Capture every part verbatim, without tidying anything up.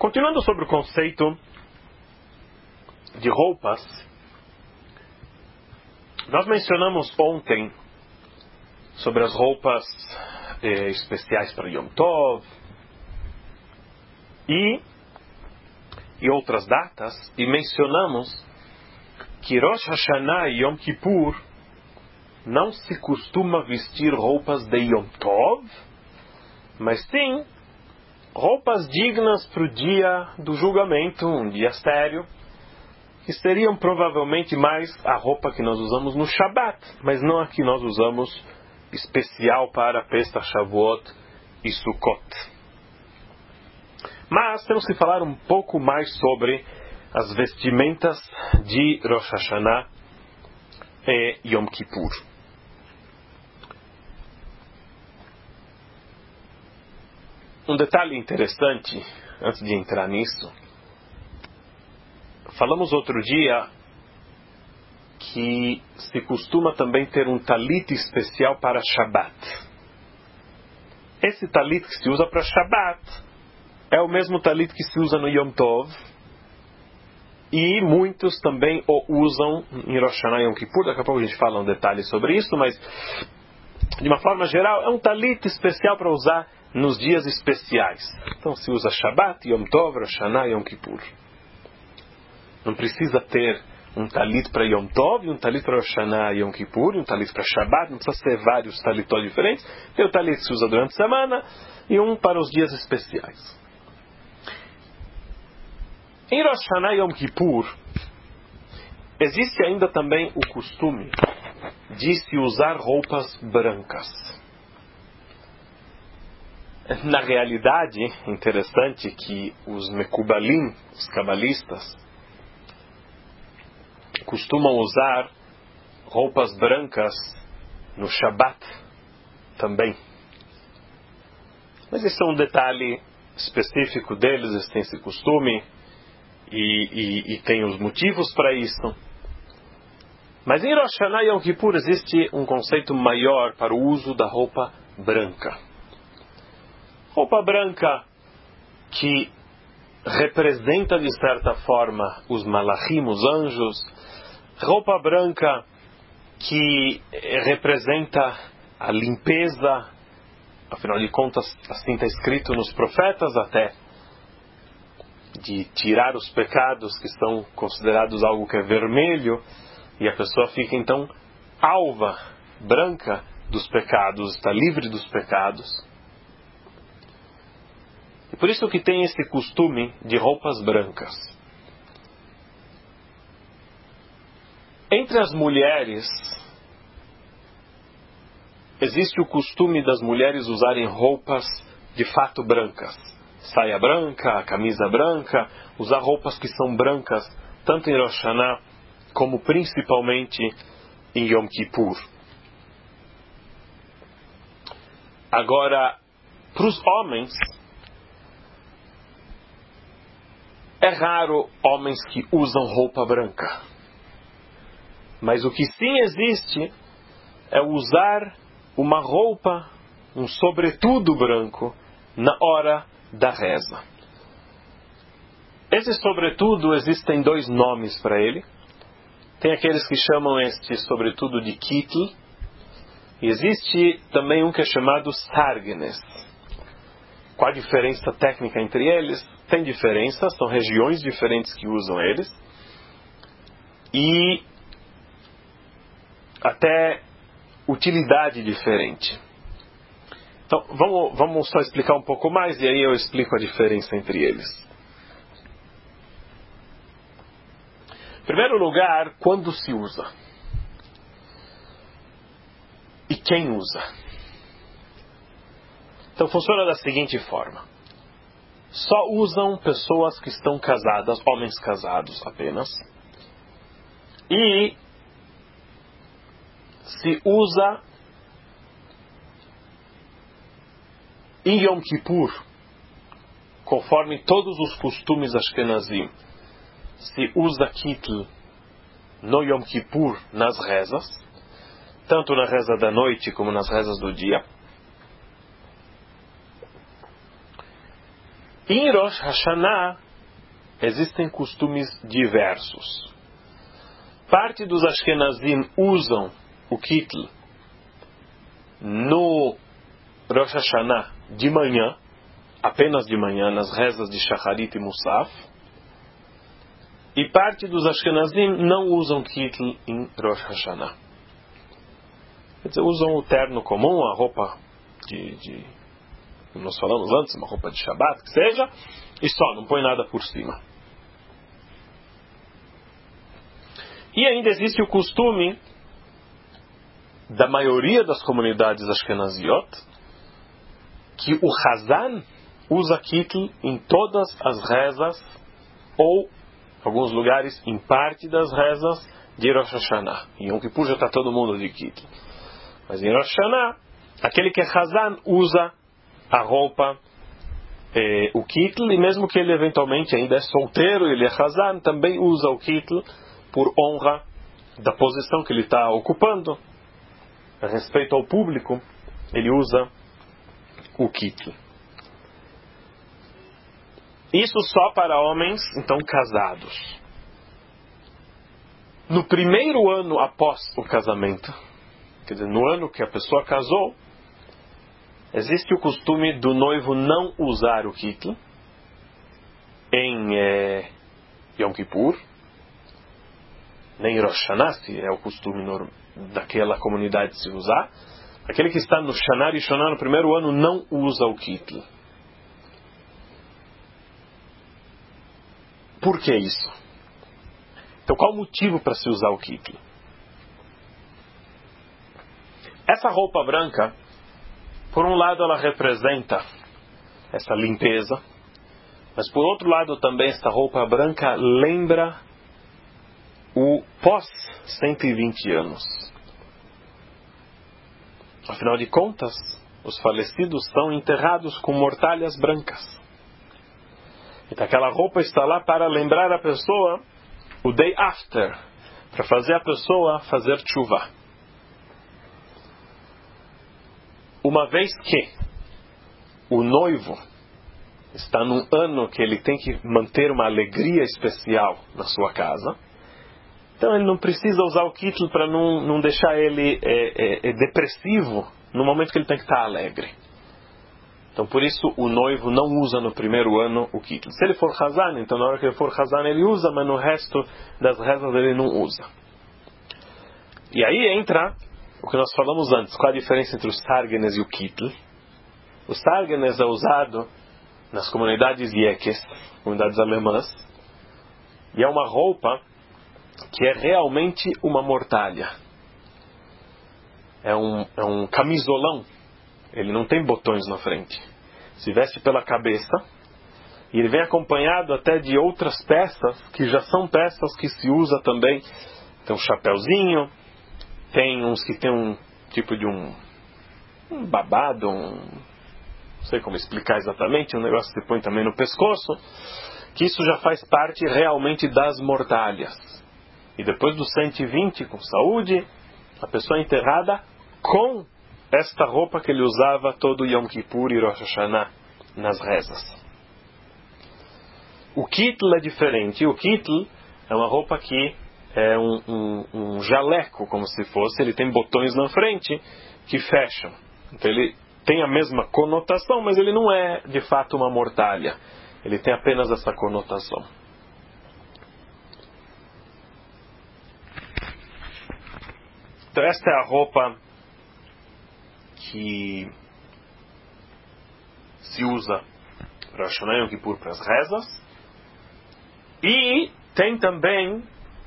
Continuando sobre o conceito de roupas, nós mencionamos ontem sobre as roupas eh, especiais para Yom Tov e, e outras datas, e mencionamos que Rosh Hashanah e Yom Kippur não se costuma vestir roupas de Yom Tov, mas sim roupas dignas para o dia do julgamento, um dia sério, que seriam provavelmente mais a roupa que nós usamos no Shabat, mas não a que nós usamos especial para Pesach, Shavuot e Sukkot. Mas temos que falar um pouco mais sobre as vestimentas de Rosh Hashanah e Yom Kippur. Um detalhe interessante, antes de entrar nisso, falamos outro dia que se costuma também ter um talit especial para Shabbat. Esse talit que se usa para Shabbat é o mesmo talit que se usa no Yom Tov, e muitos também o usam em Rosh Hashanah e Yom Kippur. Daqui a pouco a gente fala um detalhe sobre isso, mas de uma forma geral é um talit especial para usar nos dias especiais. Então se usa Shabbat, Yom Tov, Rosh Hashanah e Yom Kippur. Não precisa ter um talit para Yom Tov, um talit para Rosh Hashanah e Yom Kippur, um talit para Shabbat, não precisa ser vários talitos diferentes. Tem o talit que se usa durante a semana e um para os dias especiais. Em Rosh Hashanah e Yom Kippur, existe ainda também o costume de se usar roupas brancas. Na realidade, interessante que os Mekubalim, os cabalistas, costumam usar roupas brancas no Shabat também. Mas esse é um detalhe específico deles, eles têm esse costume e, e, e têm os motivos para isso. Mas em Rosh Hashanah e Yom Kippur existe um conceito maior para o uso da roupa branca. Roupa branca que representa de certa forma os malachim, os anjos. Roupa branca que representa a limpeza, afinal de contas, assim está escrito nos profetas até, de tirar os pecados que são considerados algo que é vermelho, e a pessoa fica então alva, branca dos pecados, está livre dos pecados. E por isso que tem esse costume de roupas brancas. Entre as mulheres, existe o costume das mulheres usarem roupas de fato brancas. Saia branca, camisa branca, usar roupas que são brancas, tanto em Rosh Hashanah, como principalmente em Yom Kippur. Agora, para os homens, é raro homens que usam roupa branca. Mas o que sim existe é usar uma roupa, um sobretudo branco, na hora da reza. Esse sobretudo, existem dois nomes para ele. Tem aqueles que chamam este sobretudo de kittel, e existe também um que é chamado sargnes. Qual a diferença técnica entre eles? Tem diferença, são regiões diferentes que usam eles. E até utilidade diferente. Então, vamos, vamos só explicar um pouco mais e aí eu explico a diferença entre eles. Em primeiro lugar, quando se usa? E quem usa? Então funciona da seguinte forma. Só usam pessoas que estão casadas, homens casados apenas. E se usa em Yom Kippur, conforme todos os costumes ashkenazim. Se usa kittel no Yom Kippur nas rezas, tanto na reza da noite como nas rezas do dia. Em Rosh Hashanah existem costumes diversos. Parte dos Ashkenazim usam o kittel no Rosh Hashanah de manhã, apenas de manhã, nas rezas de Shacharit e Musaf. E parte dos Ashkenazim não usam kittel em Rosh Hashanah. Quer dizer, usam o terno comum, a roupa de, de, como nós falamos antes, uma roupa de Shabbat, que seja, e só, não põe nada por cima. E ainda existe o costume da maioria das comunidades Ashkenaziot, que o Hazan usa kittel em todas as rezas, ou, em alguns lugares, em parte das rezas de Rosh Hashanah. Em Yom Kippur já está todo mundo de kittel. Mas em Rosh Hashanah, aquele que é Hazan usa a roupa, eh, o kittel, e mesmo que ele eventualmente ainda é solteiro, ele é Hazan, também usa o kittel por honra da posição que ele está ocupando. A respeito ao público, ele usa o kittel. Isso só para homens, então, casados. No primeiro ano após o casamento, quer dizer, no ano que a pessoa casou, existe o costume do noivo não usar o kittel em eh, Yom Kippur, nem Rosh Hashanah, se é o costume daquela comunidade se usar. Aquele que está no Shana Rishonah, no primeiro ano, não usa o kittel. Por que isso? Então, qual o motivo para se usar o kittel? Essa roupa branca, por um lado, ela representa essa limpeza, mas por outro lado também essa roupa branca lembra o pós cento e vinte anos. Afinal de contas, os falecidos são enterrados com mortalhas brancas. Então aquela roupa está lá para lembrar a pessoa o day after, para fazer a pessoa fazer tshuva. Uma vez que o noivo está num ano que ele tem que manter uma alegria especial na sua casa, então ele não precisa usar o kittel para não, não deixar ele é, é, é depressivo no momento que ele tem que estar alegre. Então por isso o noivo não usa no primeiro ano o kittel. Se ele for Hazan, então na hora que ele for Hazan ele usa, mas no resto das rezas ele não usa. E aí entra o que nós falamos antes. Qual a diferença entre o Sargenes e o kittel? O Sargenes é usado nas comunidades Yekes, comunidades alemãs, e é uma roupa que é realmente uma mortalha. É um, é um camisolão. Ele não tem botões na frente. Se veste pela cabeça. E ele vem acompanhado até de outras peças, que já são peças que se usa também. Tem um chapéuzinho. Tem uns que tem um tipo de um, um babado. Um, não sei como explicar exatamente. Um negócio que se põe também no pescoço. Que isso já faz parte realmente das mortalhas. E depois dos cento e vinte, com saúde, a pessoa é enterrada com esta roupa que ele usava todo Yom Kippur e Rosh Hashanah nas rezas. O kittel é diferente. O kittel é uma roupa que é um, um, um jaleco, como se fosse. Ele tem botões na frente que fecham. Então ele tem a mesma conotação, mas ele não é de fato uma mortalha. Ele tem apenas essa conotação. Então esta é a roupa que se usa para Rosh Hashanah e Yom Kippur, para as rezas. E tem também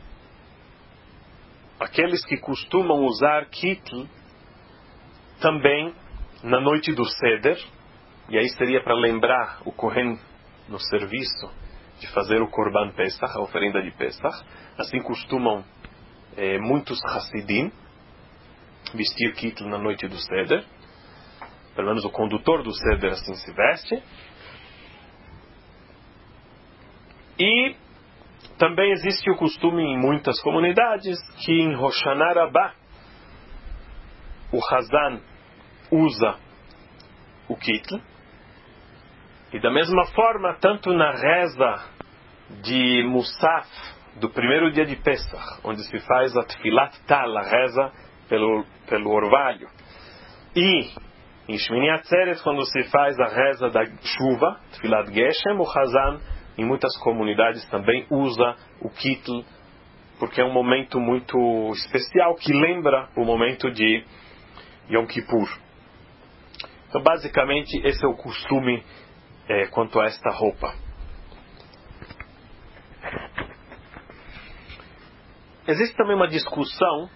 aqueles que costumam usar kittel também na noite do Seder. E aí seria para lembrar o Kohen no serviço de fazer o Korban Pesach, a oferenda de Pesach. Assim costumam eh, muitos Hasidim vestir kittel na noite do Seder. Pelo menos o condutor do Seder assim se veste. E também existe o costume em muitas comunidades que em Hoshana Rabbah o Hazan usa o kittel. E da mesma forma, tanto na reza de Musaf, do primeiro dia de Pesach, onde se faz a Tfilat Tal, a reza pelo, pelo orvalho, e em Shmini Atzeret, quando se faz a reza da chuva, Tfilat Geshem, o Hazan, em muitas comunidades também usa o Kittel, porque é um momento muito especial, que lembra o momento de Yom Kippur. Então, basicamente, esse é o costume é, quanto a esta roupa. Existe também uma discussão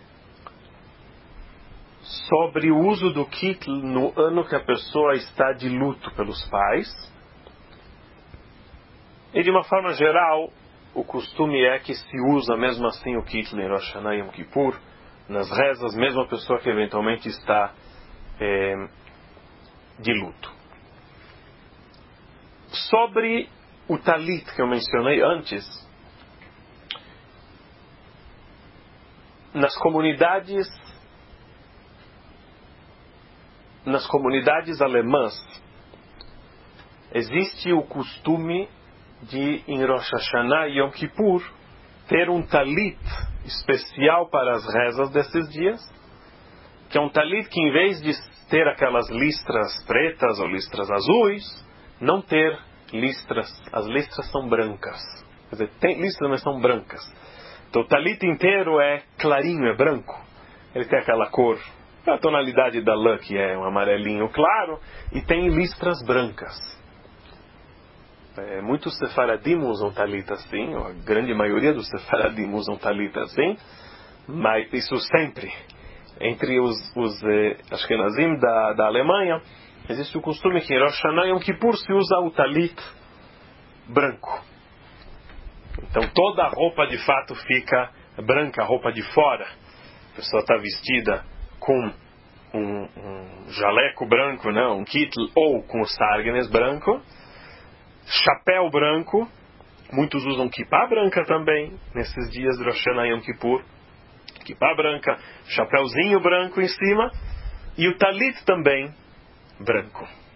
sobre o uso do kittel no ano que a pessoa está de luto pelos pais. E de uma forma geral, o costume é que se usa mesmo assim o kittel em Rosh Hashanah e Yom Kippur, nas rezas, mesmo a pessoa que eventualmente está é, de luto. Sobre o talit que eu mencionei antes, nas comunidades nas comunidades alemãs existe o costume de, em Rosh Hashanah e Yom Kippur, ter um talit especial para as rezas desses dias, que é um talit que, em vez de ter aquelas listras pretas ou listras azuis, não ter listras. As listras são brancas. Quer dizer, tem listras, mas são brancas. Então o talit inteiro é clarinho, é branco. Ele tem aquela cor, a tonalidade da lã, que é um amarelinho claro, e tem listras brancas. É, muitos sefaradim usam talit assim, a grande maioria dos sefaradim usam talit assim, mas isso sempre. Entre os, os eh, Ashkenazim da, da Alemanha, existe o costume que em Rosh Hashanah e Yom Kippur se usa o talit branco. Então toda a roupa de fato fica branca, a roupa de fora. A pessoa está vestida com um, um jaleco branco, né, um kittel, ou com o sargnes branco, chapéu branco. Muitos usam kippah branca também, nesses dias de Rosh Hashanah e Yom Kippur. Kippah branca, chapéuzinho branco em cima, e o talit também branco.